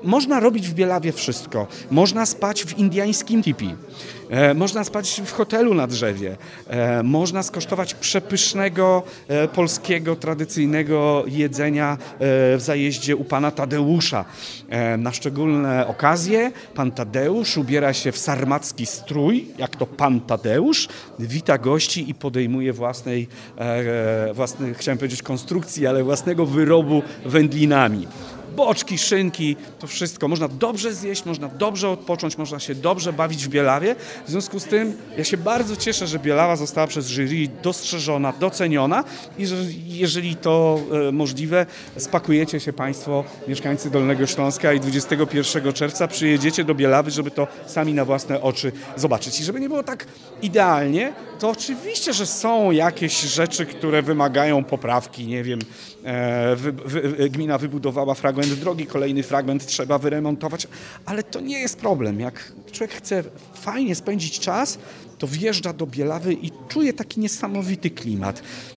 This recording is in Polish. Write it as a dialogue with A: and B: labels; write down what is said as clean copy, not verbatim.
A: można robić w Bielawie wszystko. Można spać w indyjskim tipi. Można spać w hotelu na drzewie. Można skosztować przepysznego, polskiego, tradycyjnego jedzenia w zajeździe u pana Tadeusza. Na szczególne okazje pan Tadeusz ubiera się w sarmacki strój, jak to pan Tadeusz, wita gości i podejmuje własnej, chciałem powiedzieć konstrukcji, ale własnego wyrobu wędlinami. Boczki, szynki, to wszystko. Można dobrze zjeść, można dobrze odpocząć, można się dobrze bawić w Bielawie. W związku z tym ja się bardzo cieszę, że Bielawa została przez jury dostrzeżona, doceniona i że jeżeli to możliwe, spakujecie się Państwo, mieszkańcy Dolnego Śląska i 21 czerwca przyjedziecie do Bielawy, żeby to sami na własne oczy zobaczyć. I żeby nie było tak idealnie, to oczywiście, że są jakieś rzeczy, które wymagają poprawki. Nie wiem, gmina wybudowała fragment drogi, kolejny fragment trzeba wyremontować, ale to nie jest problem. Jak człowiek chce fajnie spędzić czas, to wjeżdża do Bielawy i czuje taki niesamowity klimat.